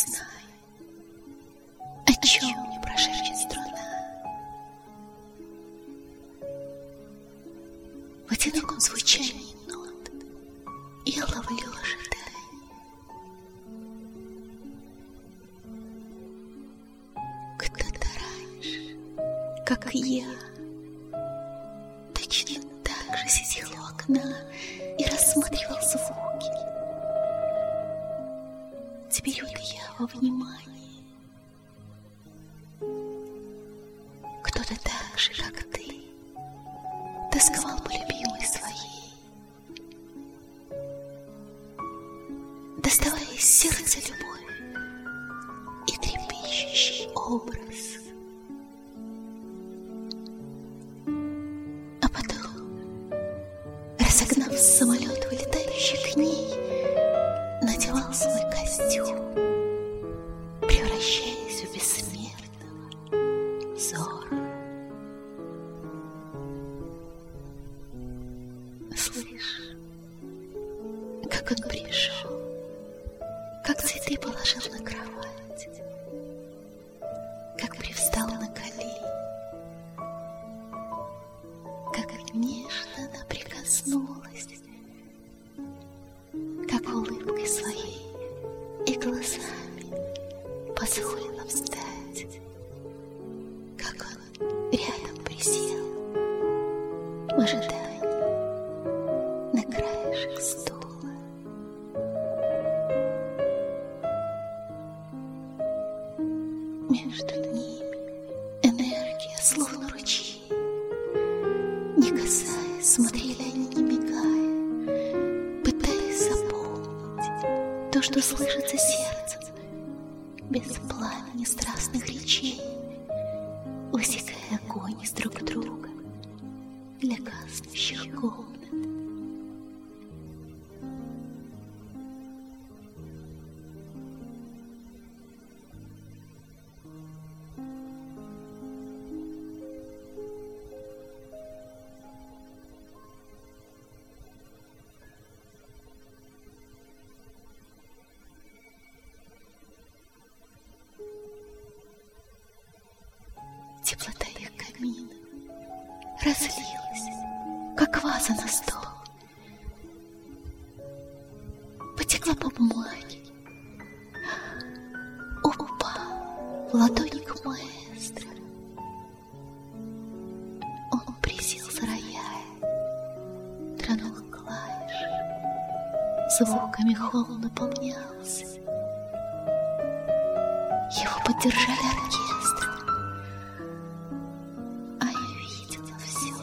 знаю, о чем мне прошепчет струна. В одиноком звучании нот я ловлю ожидание. Кто-то раньше, как я, точно так же сидел у окна и рассматривал звуки. Теперь вот я во внимании. Кто-то так же, как ты, тосковал по любимой своей, доставая из сердца любовь и трепещущий образ. А потом, разогнав самолет, вылетающий к ней, надевал свой костюм, превращаясь в бессмертного Зорро. Слышь, как он пришел, как цветы положил на кровать, как привстал на колени, как нежно она прикоснулась, как улыбкой своей и глазами позволила встать, как он рядом присел в ожидании на краешек стула. Между ними энергия, словно ручьи, не касаясь, смотрели они, не мигая, пытаясь запомнить то, что слышится сердцем, без пламени страстных речей, высекая огонь из друг друга для гаснущих комнат. Теплота их камина разлилась, как ваза на стол, потекла по бумаге, упал в ладони к маэстро. Он присел за рояль, тронул клавиши, звуками холл наполнялся. Его поддержали оркестр, а я видела все,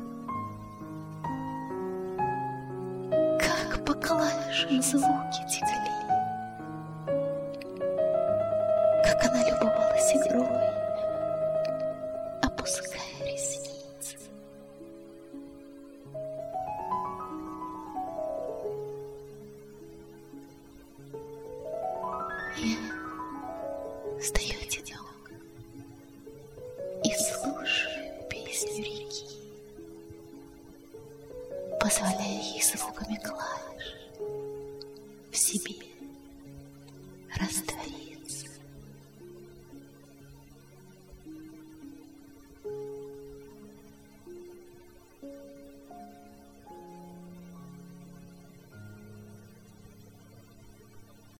как по клавишам звуки текли, как она любовалась игрой, опуская ресницы. Я стою одиноко и слушаю песню реки, позволяя ей звуками клавиш в себе раствориться.